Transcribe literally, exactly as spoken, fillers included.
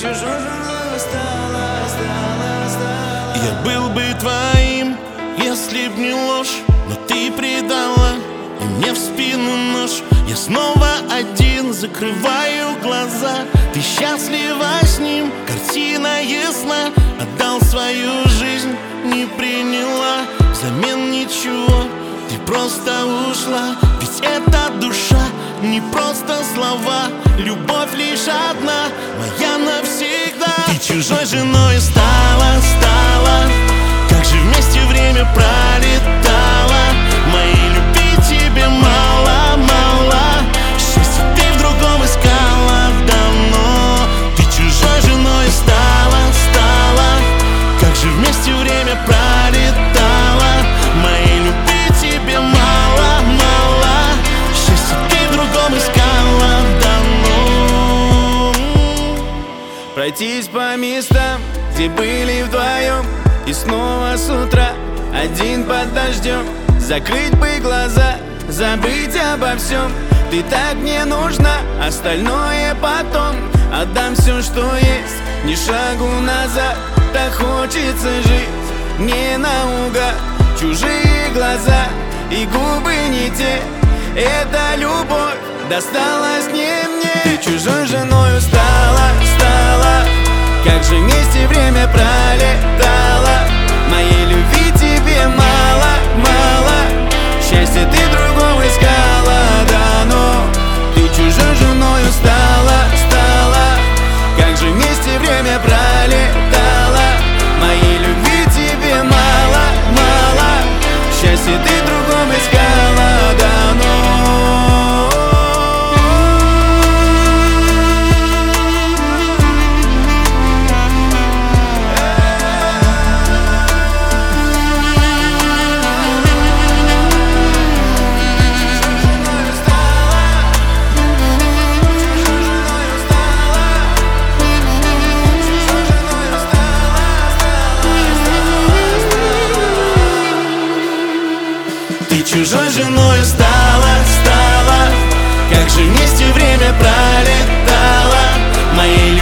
чужой женой стала, стала, стала. Я был бы твоим, если б не ложь, но ты предала, и мне в спину нож. Я снова один, закрываю глаза. Ты счастлива с ним, картина ясна. Отдал свою жизнь, не приняла взамен ничего. Ты просто ушла, ведь это душа, не просто слова. Любовь лишь одна, моя навсегда. Ты чужой женой стала, стала. Как же вместе время пролетало. Моей любви тебе мало, мало. Счастье ты в другом искала давно. Ты чужой женой стала, стала. Как же вместе время пролетало. Моей любви тебе мало, мало. Счастье ты в другом искала давно. Пройтись по местам, где были вдвоем, и снова с утра один под дождем. Закрыть бы глаза, забыть обо всем. Ты так мне нужна, остальное потом. Отдам все, что есть, ни шагу назад. Так хочется жить, не наугад. Чужие глаза и губы не те. Эта любовь досталась не мне. Ты чужой женой стала, стала. Как же вместе время пролетало. Моей любви тебе мало, мало. Счастье ты другого искала дано. Ты чужой женою стала, стала. Как же вместе время пролетало. Моей любви тебе мало, мало. Счастье ты другом искала дано. Чужой женой стала, стала. Как же вместе время пролетало. Моей